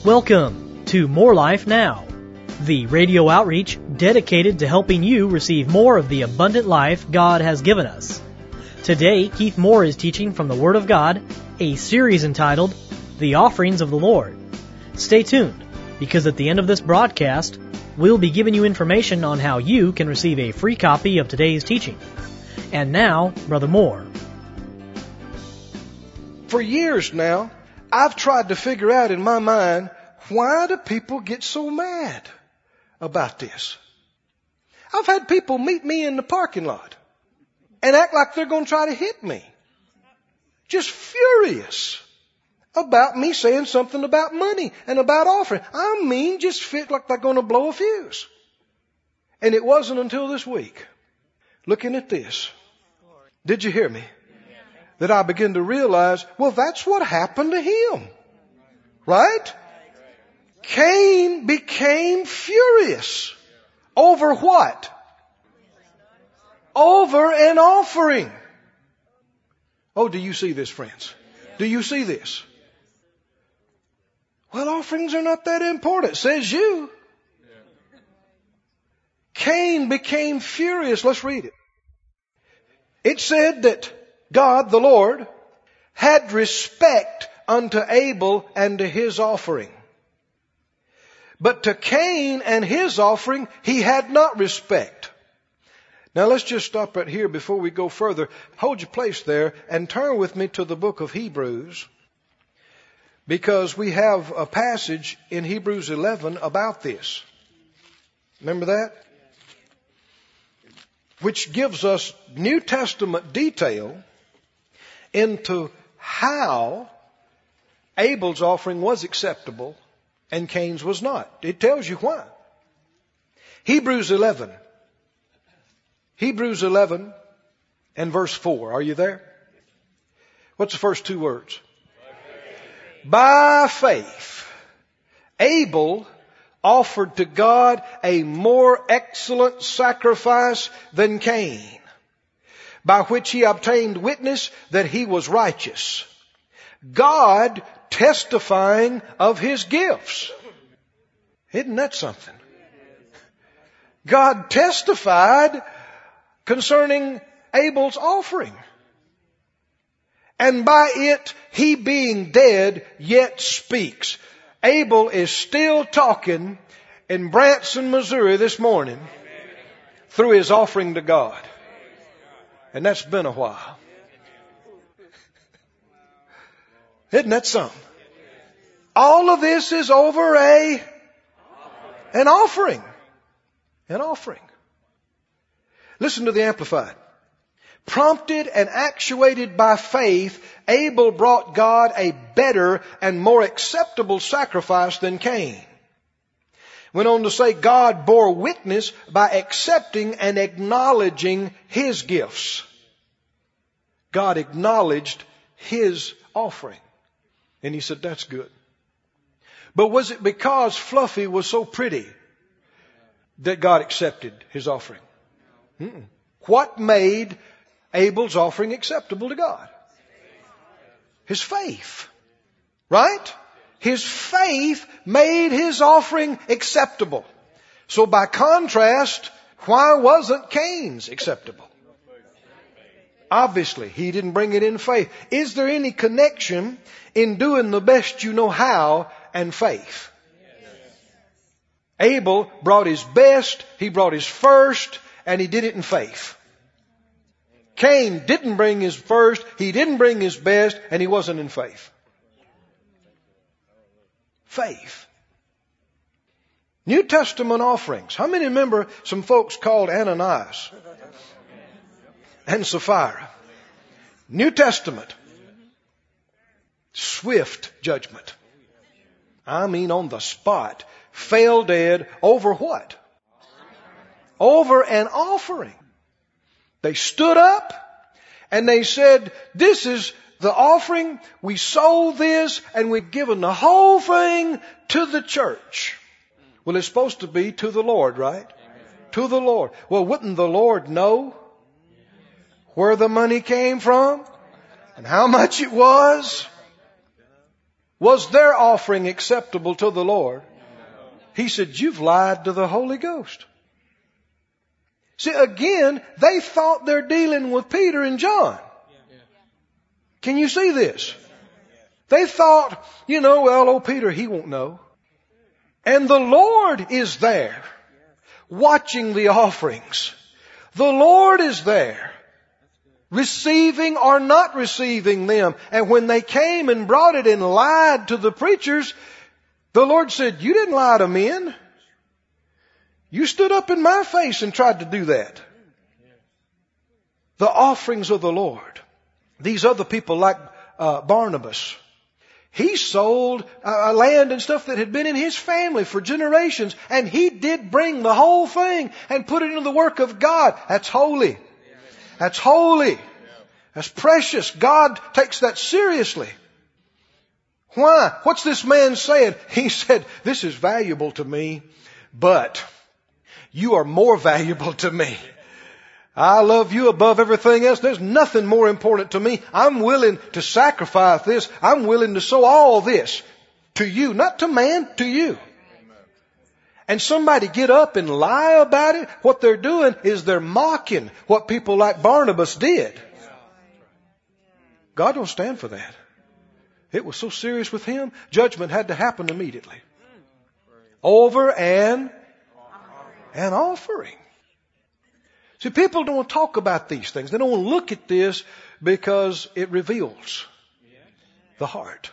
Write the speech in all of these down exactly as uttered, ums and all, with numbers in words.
Welcome to More Life Now, the radio outreach dedicated to helping you receive more of the abundant life God has given us. Today, Keith Moore is teaching from the Word of God, a series entitled, The Offerings of the Lord. Stay tuned, because at the end of this broadcast, we'll be giving you information on how you can receive a free copy of today's teaching. And now, Brother Moore. For years now, I've tried to figure out in my mind, why do people get so mad about this? I've had people meet me in the parking lot and act like they're going to try to hit me. Just furious about me saying something about money and about offering. I mean, just feel like they're going to blow a fuse. And it wasn't until this week, looking at this, did you hear me? That I began to realize, well, that's what happened to him. Right? Cain became furious. Over what? Over an offering. Oh, do you see this, friends? Do you see this? Well, offerings are not that important, says you. Cain became furious. Let's read it. It said that God, the Lord, had respect unto Abel and to his offering. But to Cain and his offering, he had not respect. Now let's just stop right here before we go further. Hold your place there and turn with me to the book of Hebrews, because we have a passage in Hebrews eleven about this. Remember that? Which gives us New Testament detail into how Abel's offering was acceptable and Cain's was not. It tells you why. Hebrews eleven. Hebrews eleven and verse four. Are you there? What's the first two words? By faith, Abel offered to God a more excellent sacrifice than Cain, by which he obtained witness that he was righteous, God testifying of his gifts. Isn't that something? God testified concerning Abel's offering. And by it, he being dead yet speaks. Abel is still talking in Branson, Missouri this morning through his offering to God. And that's been a while. Isn't that something? All of this is over a, an offering. An offering. Listen to the Amplified. Prompted and actuated by faith, Abel brought God a better and more acceptable sacrifice than Cain. Went on to say God bore witness by accepting and acknowledging his gifts. God acknowledged his offering. And he said, that's good. But was it because Fluffy was so pretty that God accepted his offering? Mm-mm. What made Abel's offering acceptable to God? His faith. Right? His faith made his offering acceptable. So by contrast, why wasn't Cain's acceptable? Obviously, he didn't bring it in faith. Is there any connection in doing the best you know how and faith? Abel brought his best, he brought his first, and he did it in faith. Cain didn't bring his first, he didn't bring his best, and he wasn't in faith. Faith. New Testament offerings. How many remember some folks called Ananias and Sapphira? New Testament. Swift judgment. I mean on the spot. Fell dead over what? Over an offering. They stood up and they said, this is the offering. We sold this and we've given the whole thing to the church. Well, it's supposed to be to the Lord, right? Amen. To the Lord. Well, wouldn't the Lord know where the money came from and how much it was? Was their offering acceptable to the Lord? He said, you've lied to the Holy Ghost. See, again, they thought they're dealing with Peter and John. Can you see this? They thought, you know, well, old Peter, he won't know. And the Lord is there, watching the offerings. The Lord is there, receiving or not receiving them. And when they came and brought it and lied to the preachers, the Lord said, you didn't lie to men. You stood up in my face and tried to do that. The offerings of the Lord. These other people like uh, Barnabas. He sold uh, land and stuff that had been in his family for generations. And he did bring the whole thing and put it into the work of God. That's holy. That's holy. That's precious. God takes that seriously. Why? What's this man saying? He said, this is valuable to me, but you are more valuable to me. I love you above everything else. There's nothing more important to me. I'm willing to sacrifice this. I'm willing to sow all this to you, not to man, to you. And somebody get up and lie about it. What they're doing is they're mocking what people like Barnabas did. God don't stand for that. It was so serious with him, judgment had to happen immediately. Over and an offering. See, people don't talk about these things. They don't look at this because it reveals the heart.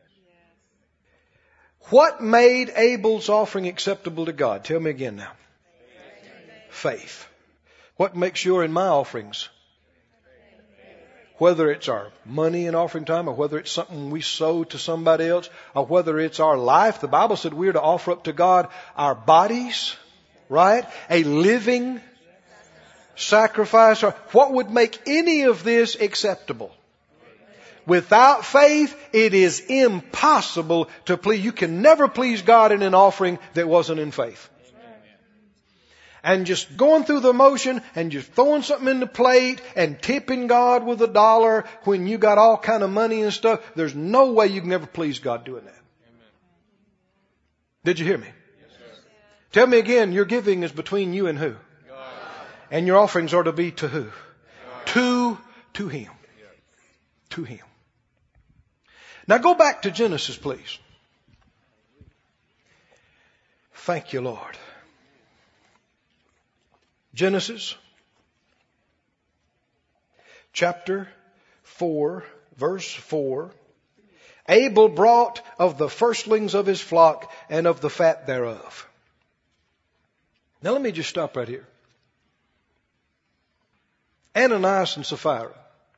What made Abel's offering acceptable to God? Tell me again now. Faith. What makes your and my offerings? Whether it's our money in offering time or whether it's something we sow to somebody else or whether it's our life. The Bible said we're to offer up to God our bodies, right? A living sacrifice. What would make any of this acceptable? Without faith, it is impossible to please. You can never please God in an offering that wasn't in faith. And just going through the motion and just throwing something in the plate and tipping God with a dollar when you got all kind of money and stuff. There's no way you can ever please God doing that. Did you hear me? Yes, tell me again, your giving is between you and who? God. And your offerings are to be to who? God. To, to Him. Yes. To Him. Now go back to Genesis, please. Thank you, Lord. Genesis chapter four, verse four. Abel brought of the firstlings of his flock and of the fat thereof. Now let me just stop right here. Ananias and Sapphira.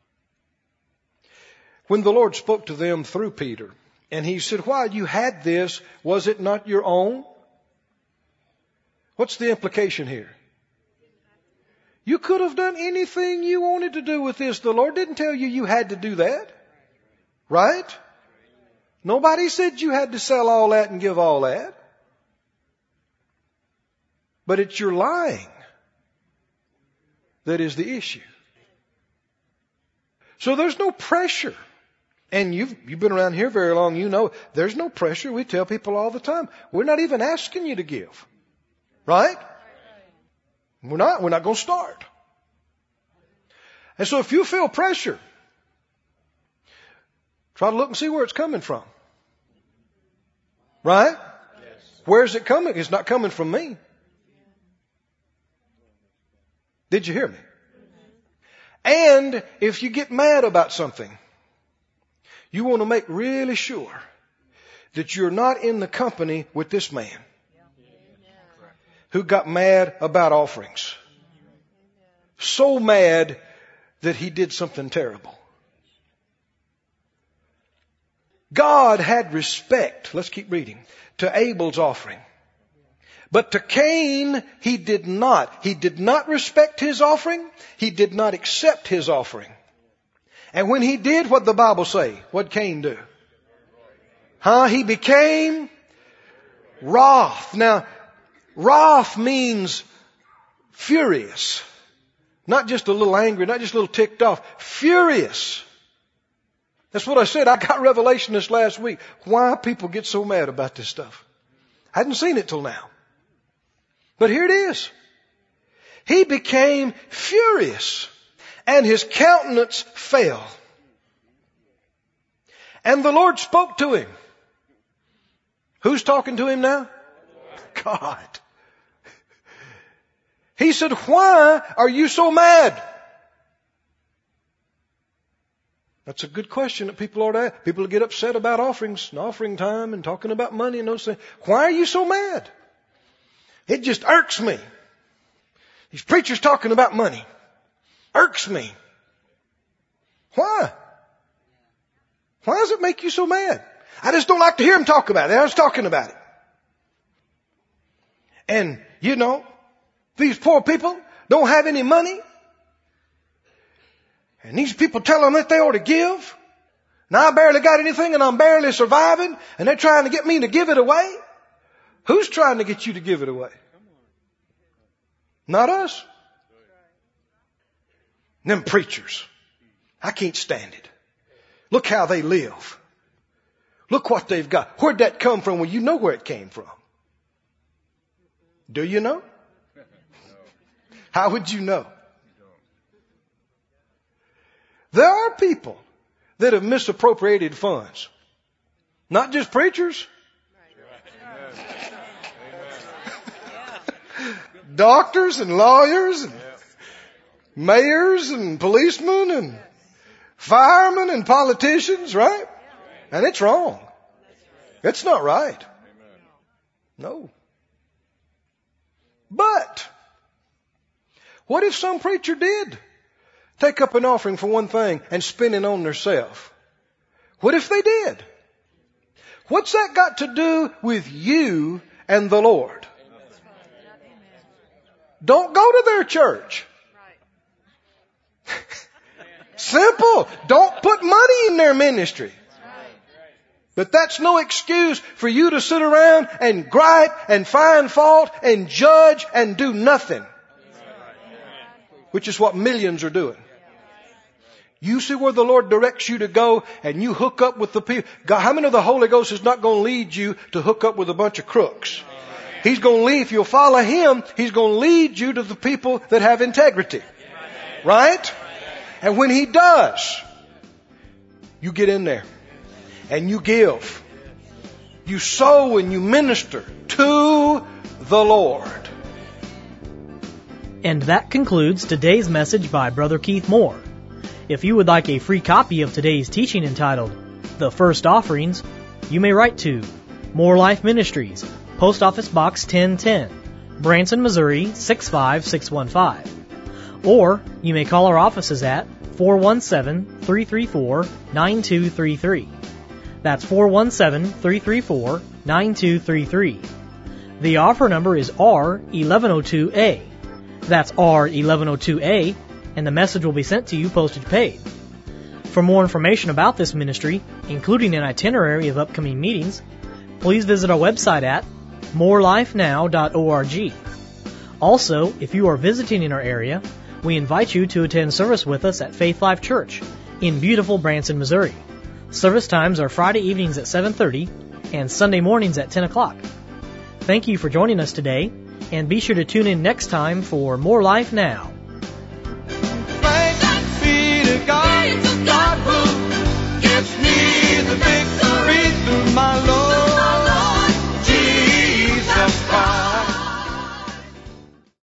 When the Lord spoke to them through Peter, and he said, while you had this, was it not your own? What's the implication here? You could have done anything you wanted to do with this. The Lord didn't tell you you had to do that. Right? Nobody said you had to sell all that and give all that. But it's your lying that is the issue. So there's no pressure. And you've, you've been around here very long, you know, there's no pressure. We tell people all the time, we're not even asking you to give. Right? We're not, we're not going to start. And so if you feel pressure, try to look and see where it's coming from. Right? Yes. Where's it coming? It's not coming from me. Did you hear me? And if you get mad about something, you want to make really sure that you're not in the company with this man who got mad about offerings. So mad that he did something terrible. God had respect, let's keep reading, to Abel's offering. But to Cain, he did not. He did not respect his offering. He did not accept his offering. And when he did, what did the Bible say? What did Cain do? Huh? He became wroth. Now, wrath means furious. Not just a little angry, not just a little ticked off. Furious. That's what I said. I got revelation this last week. Why people get so mad about this stuff. I hadn't seen it till now. But here it is. He became furious, and his countenance fell. And the Lord spoke to him. Who's talking to him now? God. He said, why are you so mad? That's a good question that people ought to ask. People get upset about offerings and offering time and talking about money and those things. Why are you so mad? It just irks me. These preachers talking about money. Irks me. Why? Why does it make you so mad? I just don't like to hear them talk about it. They're just talking about it. And, you know, these poor people don't have any money. And these people tell them that they ought to give. Now I barely got anything and I'm barely surviving. And they're trying to get me to give it away. Who's trying to get you to give it away? Not us. Them preachers. I can't stand it. Look how they live. Look what they've got. Where'd that come from? Well, you know where it came from. Do you know? How would you know? There are people that have misappropriated funds. Not just preachers. Doctors and lawyers and mayors and policemen and firemen and politicians, right? And it's wrong. It's not right. No. But what if some preacher did take up an offering for one thing and spend it on themselves? What if they did? What's that got to do with you and the Lord? Don't go to their church. Simple. Don't put money in their ministry. But that's no excuse for you to sit around and gripe and find fault and judge and do nothing. Which is what millions are doing. You see where the Lord directs you to go and you hook up with the people. God, how many of the Holy Ghost is not going to lead you to hook up with a bunch of crooks? He's going to lead, if you'll follow Him, He's going to lead you to the people that have integrity. Right? And when He does, you get in there and you give. You sow and you minister to the Lord. And that concludes today's message by Brother Keith Moore. If you would like a free copy of today's teaching entitled, The First Offerings, you may write to More Life Ministries, Post Office Box ten ten, Branson, Missouri six five six one five. Or you may call our offices at four one seven, three three four, nine two three three. That's four one seven, three three four, nine two three three. The offer number is R eleven oh two A. That's R eleven oh two A, and the message will be sent to you postage paid. For more information about this ministry, including an itinerary of upcoming meetings, please visit our website at more life now dot org. Also, if you are visiting in our area, we invite you to attend service with us at Faith Life Church in beautiful Branson, Missouri. Service times are Friday evenings at seven thirty and Sunday mornings at ten o'clock. Thank you for joining us today, and be sure to tune in next time for More Life Now.